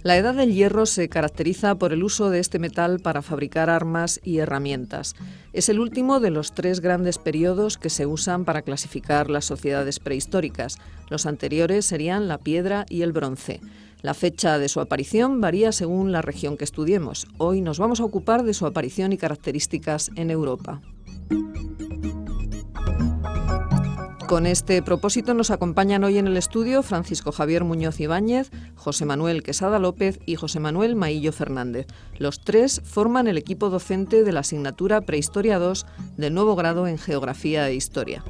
La Edad del Hierro se caracteriza por el uso de este metal para fabricar armas y herramientas. Es el último de los 3 grandes periodos que se usan para clasificar las sociedades prehistóricas. Los anteriores serían la piedra y el bronce. La fecha de su aparición varía según la región que estudiemos. Hoy nos vamos a ocupar de su aparición y características en Europa. Con este propósito nos acompañan hoy en el estudio Francisco Javier Muñoz Ibáñez, José Manuel Quesada López y José Manuel Maillo Fernández. Los 3 forman el equipo docente de la asignatura Prehistoria 2 del nuevo grado en Geografía e Historia.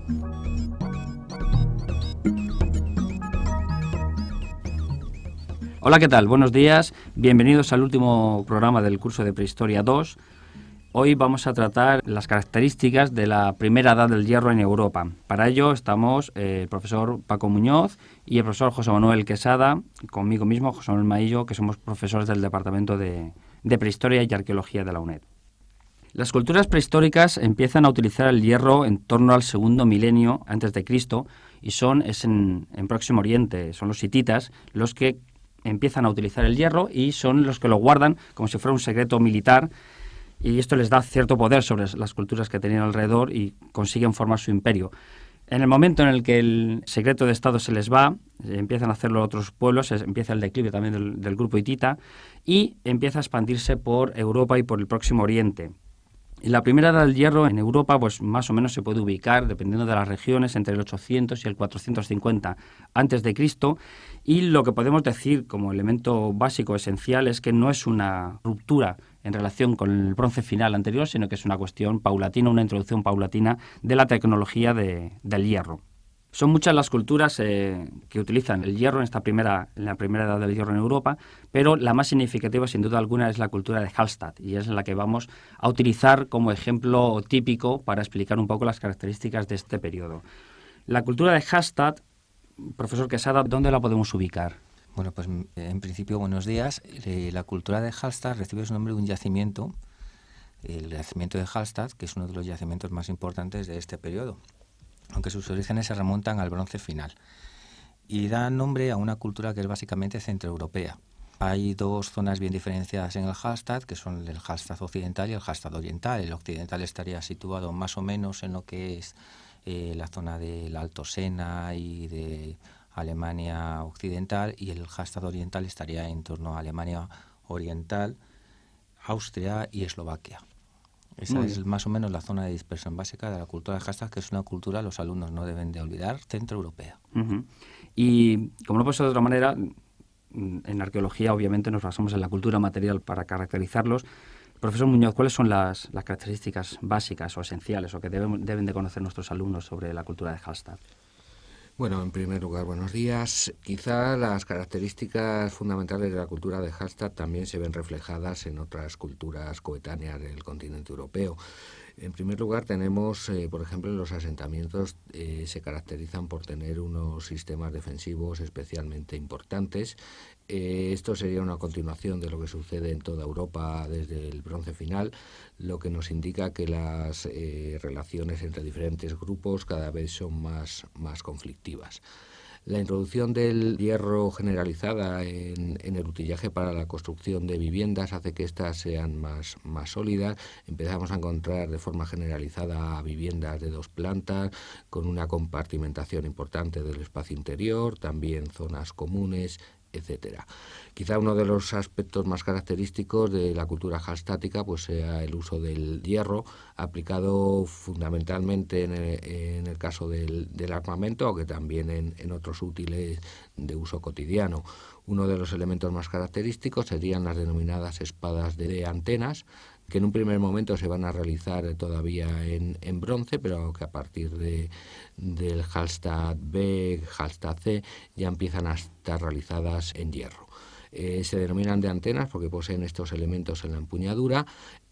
Hola, ¿qué tal? Buenos días. Bienvenidos al último programa del curso de Prehistoria 2. Hoy vamos a tratar las características de la primera edad del hierro en Europa. Para ello estamos el profesor Paco Muñoz y el profesor José Manuel Quesada, conmigo mismo, José Manuel Maillo, que somos profesores del Departamento de Prehistoria y Arqueología de la UNED. Las culturas prehistóricas empiezan a utilizar el hierro en torno al segundo milenio antes de Cristo y es en Próximo Oriente, son los hititas los que empiezan a utilizar el hierro y son los que lo guardan como si fuera un secreto militar. Y esto les da cierto poder sobre las culturas que tenían alrededor y consiguen formar su imperio. En el momento en el que el secreto de Estado se les va, empiezan a hacerlo otros pueblos, empieza el declive también del grupo hitita y empieza a expandirse por Europa y por el Próximo Oriente. Y la primera edad del hierro en Europa, pues más o menos se puede ubicar, dependiendo de las regiones, entre el 800 y el 450 antes de Cristo. Y lo que podemos decir como elemento básico, esencial, es que no es una ruptura en relación con el bronce final anterior, sino que es una cuestión paulatina, una introducción paulatina de la tecnología del hierro. Son muchas las culturas que utilizan el hierro en la primera edad del hierro en Europa, pero la más significativa, sin duda alguna, es la cultura de Hallstatt, y es la que vamos a utilizar como ejemplo típico para explicar un poco las características de este periodo. La cultura de Hallstatt, profesor Quesada, ¿dónde la podemos ubicar? Bueno, pues en principio, buenos días. La cultura de Hallstatt recibe su nombre de un yacimiento, el yacimiento de Hallstatt, que es uno de los yacimientos más importantes de este periodo, aunque sus orígenes se remontan al bronce final, y da nombre a una cultura que es básicamente centroeuropea. Hay 2 zonas bien diferenciadas en el Hallstatt, que son el Hallstatt occidental y el Hallstatt oriental. El occidental estaría situado más o menos en lo que es la zona del Alto Sena y de Alemania occidental, y el Hallstatt oriental estaría en torno a Alemania oriental, Austria y Eslovaquia. Esa es más o menos la zona de dispersión básica de la cultura de Hallstatt, que es una cultura, los alumnos no deben de olvidar, centroeuropea. Uh-huh. Y como no puede ser de otra manera, en arqueología obviamente nos basamos en la cultura material para caracterizarlos. Profesor Muñoz, ¿cuáles son las características básicas o esenciales o que deben de conocer nuestros alumnos sobre la cultura de Hallstatt? Bueno, en primer lugar, buenos días. Quizá las características fundamentales de la cultura de Hallstatt también se ven reflejadas en otras culturas coetáneas del continente europeo. En primer lugar, tenemos, por ejemplo, los asentamientos se caracterizan por tener unos sistemas defensivos especialmente importantes. Esto sería una continuación de lo que sucede en toda Europa desde el bronce final, lo que nos indica que las relaciones entre diferentes grupos cada vez son más conflictivas. La introducción del hierro generalizada en el utillaje para la construcción de viviendas hace que éstas sean más sólidas. Empezamos a encontrar de forma generalizada viviendas de 2 plantas, con una compartimentación importante del espacio interior, también zonas comunes, etcétera. Quizá uno de los aspectos más característicos de la cultura hallstattica pues sea el uso del hierro, aplicado fundamentalmente en el caso del armamento, aunque también en otros útiles de uso cotidiano. Uno de los elementos más característicos serían las denominadas espadas de antenas, que en un primer momento se van a realizar todavía en bronce, pero que a partir del Hallstatt B, Hallstatt C, ya empiezan a estar realizadas en hierro. Se denominan de antenas porque poseen estos elementos en la empuñadura.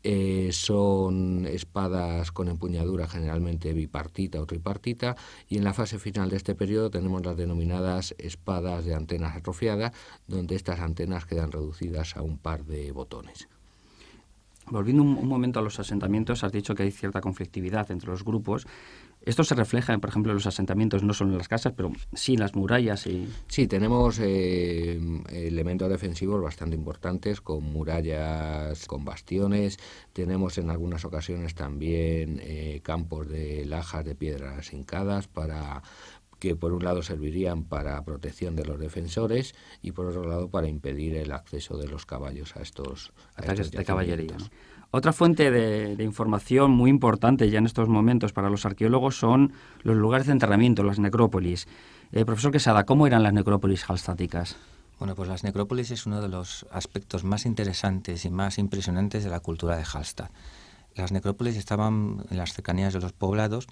Son espadas con empuñadura generalmente bipartita o tripartita, y en la fase final de este periodo tenemos las denominadas espadas de antenas atrofiadas, donde estas antenas quedan reducidas a un par de botones. Volviendo un momento a los asentamientos, has dicho que hay cierta conflictividad entre los grupos. Esto se refleja, por ejemplo, en los asentamientos, no solo en las casas, pero sí en las murallas. Sí, tenemos elementos defensivos bastante importantes, con murallas, con bastiones. Tenemos en algunas ocasiones también campos de lajas de piedras hincadas que por un lado servirían para protección de los defensores y por otro lado para impedir el acceso de los caballos a estos ataques de caballería, ¿no? Otra fuente de información muy importante ya en estos momentos para los arqueólogos son los lugares de enterramiento, las necrópolis. Profesor Quesada, ¿cómo eran las necrópolis hallstatticas? Bueno, pues las necrópolis es uno de los aspectos más interesantes y más impresionantes de la cultura de Hallstatt. Las necrópolis estaban en las cercanías de los poblados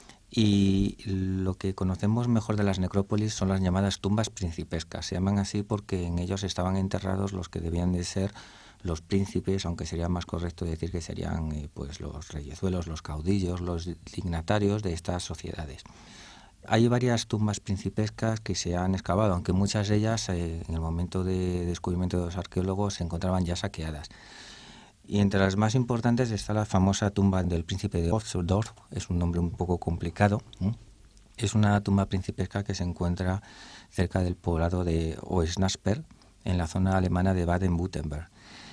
y lo que conocemos mejor de las necrópolis son las llamadas tumbas principescas. Se llaman así porque en ellos estaban enterrados los que debían de ser los príncipes, aunque sería más correcto decir que serían pues los reyezuelos, los caudillos, los dignatarios de estas sociedades. Hay varias tumbas principescas que se han excavado, aunque muchas de ellas en el momento de descubrimiento de los arqueólogos se encontraban ya saqueadas. Y entre las más importantes está la famosa tumba del príncipe de Oxford, es un nombre un poco complicado. Es una tumba principesca que se encuentra cerca del poblado de Oesnasper, en la zona alemana de Baden-Württemberg.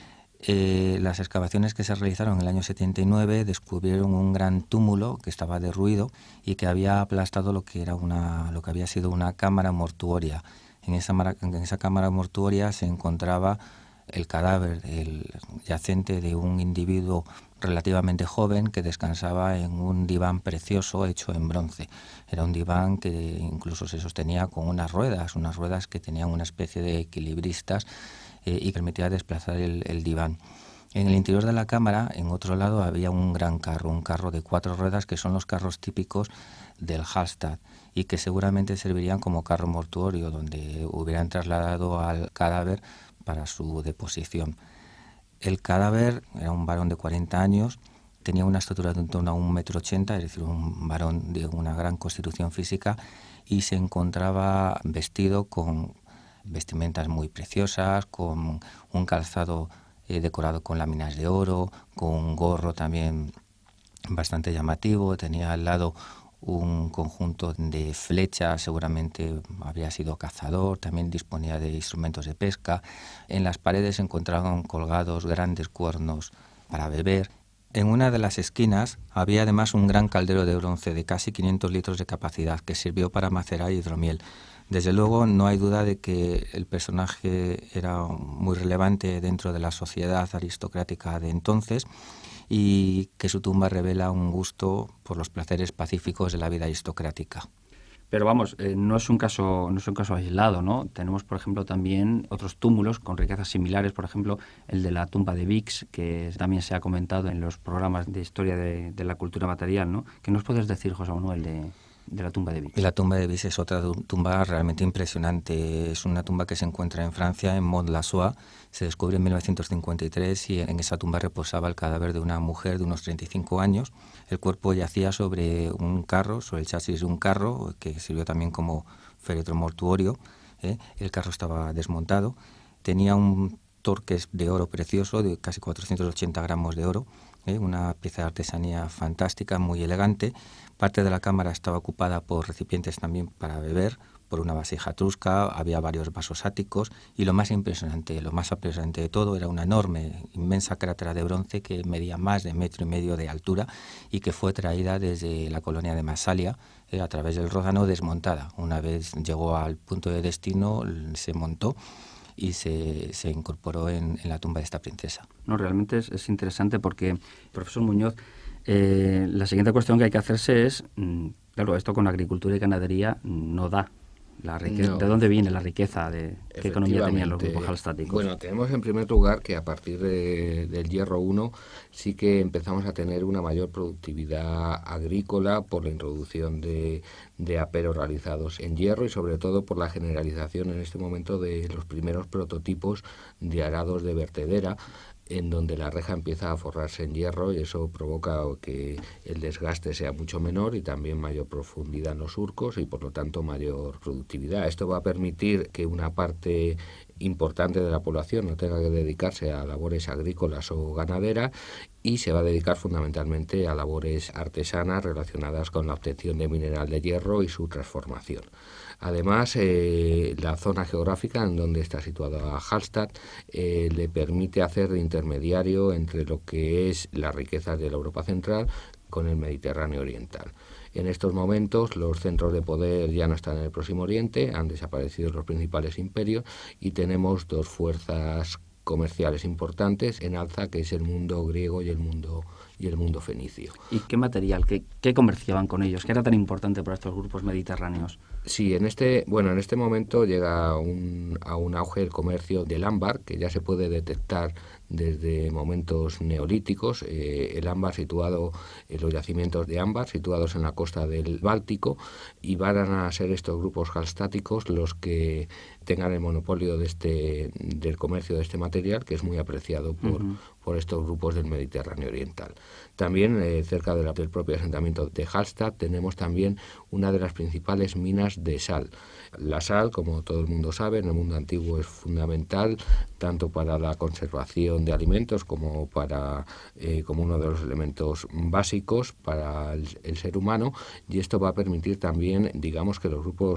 Las excavaciones que se realizaron en el año 79 descubrieron un gran túmulo que estaba derruido y que había aplastado lo que había sido una cámara mortuoria. En esa cámara mortuoria se encontraba el cadáver, el yacente de un individuo relativamente joven que descansaba en un diván precioso hecho en bronce. Era un diván que incluso se sostenía con unas ruedas que tenían una especie de equilibristas y permitía desplazar el diván. En el interior de la cámara, en otro lado, había un gran carro, un carro de 4 ruedas, que son los carros típicos del Hallstatt y que seguramente servirían como carro mortuorio, donde hubieran trasladado al cadáver para su deposición. El cadáver era un varón de 40 años, tenía una estatura de en torno a 1,80 m, es decir, un varón de una gran constitución física, y se encontraba vestido con vestimentas muy preciosas, con un calzado decorado con láminas de oro, con un gorro también bastante llamativo. Tenía al lado un conjunto de flechas, seguramente habría sido cazador, también disponía de instrumentos de pesca. En las paredes se encontraban colgados grandes cuernos para beber. En una de las esquinas había además un gran caldero de bronce de casi 500 litros de capacidad que sirvió para macerar hidromiel. Desde luego no hay duda de que el personaje era muy relevante dentro de la sociedad aristocrática de entonces y que su tumba revela un gusto por los placeres pacíficos de la vida aristocrática. Pero vamos, no es un caso aislado, ¿no? Tenemos, por ejemplo, también otros túmulos con riquezas similares, por ejemplo, el de la tumba de Vix, que también se ha comentado en los programas de historia de la cultura material, ¿no? ¿Qué nos puedes decir, José Manuel, de la tumba de Vix? La tumba de Vix es otra tumba realmente impresionante. Es una tumba que se encuentra en Francia, en Mont-la-Soie. Se descubre en 1953 y en esa tumba reposaba el cadáver de una mujer de unos 35 años. El cuerpo yacía sobre un carro, sobre el chasis de un carro, que sirvió también como féretro mortuorio. El carro estaba desmontado. Tenía un torques de oro precioso, de casi 480 gramos de oro. Una pieza de artesanía fantástica, muy elegante. Parte de la cámara estaba ocupada por recipientes también para beber, por una vasija etrusca, había varios vasos áticos y lo más impresionante de todo era una enorme, inmensa crátera de bronce que medía más de 1,5 metros de altura y que fue traída desde la colonia de Massalia a través del Ródano desmontada. Una vez llegó al punto de destino, se montó y se incorporó en la tumba de esta princesa. No, realmente es interesante porque, profesor Muñoz, la siguiente cuestión que hay que hacerse es, claro, esto con agricultura y ganadería no da. La riqueza, no. ¿De dónde viene la riqueza? ¿Qué economía tenían los grupos hallstatticos? Bueno, tenemos en primer lugar que a partir del hierro 1 sí que empezamos a tener una mayor productividad agrícola por la introducción de aperos realizados en hierro y sobre todo por la generalización en este momento de los primeros prototipos de arados de vertedera, en donde la reja empieza a forrarse en hierro y eso provoca que el desgaste sea mucho menor y también mayor profundidad en los surcos y por lo tanto mayor productividad. Esto va a permitir que una parte importante de la población no tenga que dedicarse a labores agrícolas o ganaderas, y se va a dedicar fundamentalmente a labores artesanas relacionadas con la obtención de mineral de hierro y su transformación. Además, la zona geográfica en donde está situada Hallstatt le permite hacer de intermediario entre lo que es las riquezas de la Europa central con el Mediterráneo oriental. En estos momentos los centros de poder ya no están en el Próximo Oriente, han desaparecido los principales imperios y tenemos dos fuerzas comerciales importantes en alza, que es el mundo griego y el mundo fenicio. ¿Y qué material, qué comerciaban con ellos? ¿Qué era tan importante para estos grupos mediterráneos? Sí, en este momento llega a un auge el comercio del ámbar, que ya se puede detectar desde momentos neolíticos. El ámbar los yacimientos de ámbar situados en la costa del Báltico, y van a ser estos grupos hallstatticos los que tengan el monopolio del comercio de este material, que es muy apreciado por estos grupos del Mediterráneo oriental. También cerca del propio asentamiento de Hallstatt tenemos también una de las principales minas de sal. La sal, como todo el mundo sabe, en el mundo antiguo es fundamental tanto para la conservación de alimentos como como uno de los elementos básicos para el ser humano, y esto va a permitir también, digamos, que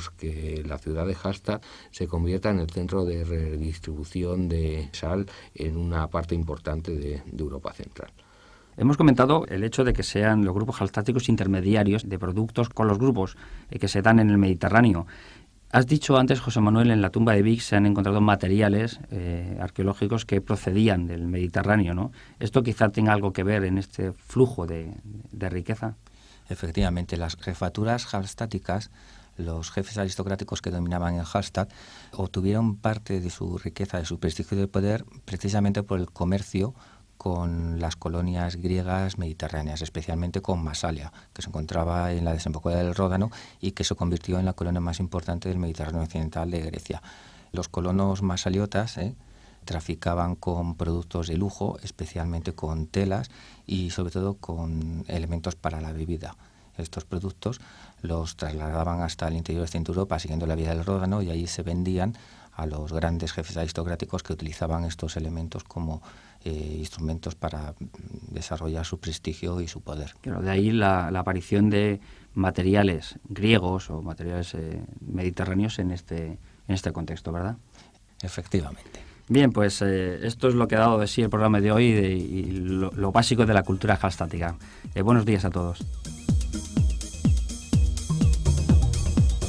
la ciudad de Hallstatt se convierta en el centro de redistribución de sal en una parte importante de Europa central. Hemos comentado el hecho de que sean los grupos hallstatticos intermediarios de productos con los grupos que se dan en el Mediterráneo. Has dicho antes, José Manuel, en la tumba de Vix se han encontrado materiales arqueológicos que procedían del Mediterráneo, ¿no? ¿Esto quizá tenga algo que ver en este flujo de riqueza? Efectivamente, las jefaturas hallstatticas, los jefes aristocráticos que dominaban en Hallstatt, obtuvieron parte de su riqueza, de su prestigio y de poder precisamente por el comercio con las colonias griegas mediterráneas, especialmente con Masalia, que se encontraba en la desembocadura del Ródano y que se convirtió en la colonia más importante del Mediterráneo occidental de Grecia. Los colonos masaliotas traficaban con productos de lujo, especialmente con telas y sobre todo con elementos para la bebida. Estos productos los trasladaban hasta el interior de Centro Europa siguiendo la vía del Ródano, y allí se vendían a los grandes jefes aristocráticos que utilizaban estos elementos como instrumentos para desarrollar su prestigio y su poder. Claro, de ahí la aparición de materiales griegos o materiales mediterráneos en este contexto, ¿verdad? Efectivamente. Bien, pues esto es lo que ha dado de sí el programa de hoy y lo básico de la cultura hallstattica. Buenos días a todos.